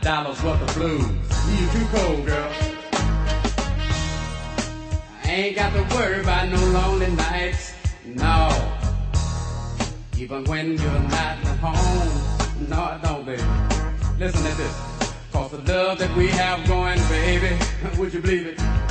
$5 worth of blues. You too cold, girl. I ain't got to worry about no lonely nights, no. Even when you're not at home, no I don't, baby. Listen to this. Cause the love that we have going, baby, would you believe it?